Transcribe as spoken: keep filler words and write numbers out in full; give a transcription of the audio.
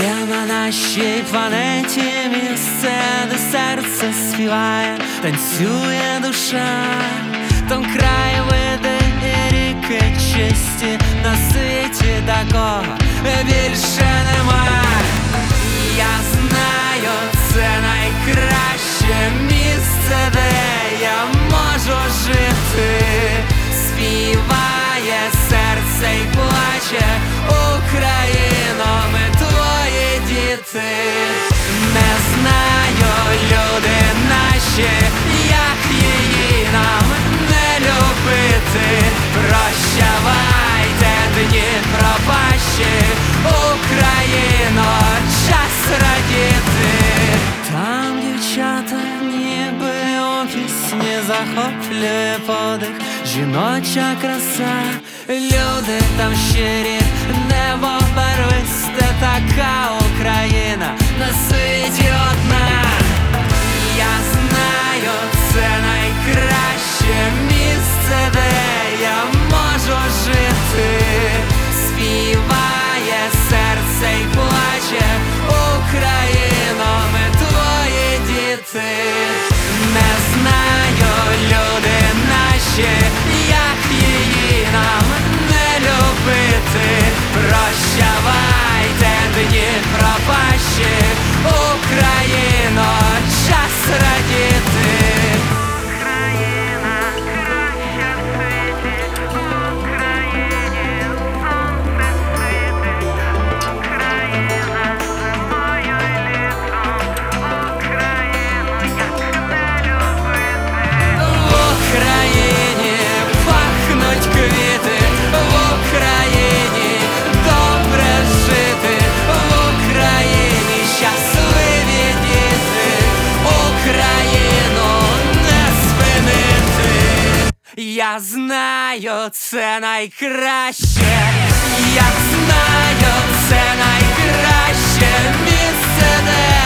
Є на нашій планеті місце, де серце співає, танцює душа, там краєвиди і ріки чисті, на світі такого більше нема. Я знаю, це найкраще місце, де я можу жити. Співає серце й плаче: Україно, ми твої діти. Не знаю, люди наші, як її нам не любити. Прощавайте, дні пропащі, Україно, час радіти. Там дівчата ніби у пісні, захоплює подих жіноча краса. Люди там щирі, небо барвисте, така Україна на світі одна. Я знаю, це найкраще місце, де я можу жити. Співає серце й плаче: Україно, ми твої діти. Не знаю, люди наші, як її нам не любити. Прощавайте, дні пропащі, Україно, час радіти. Я знаю, це найкраще, я знаю, це найкраще місце, де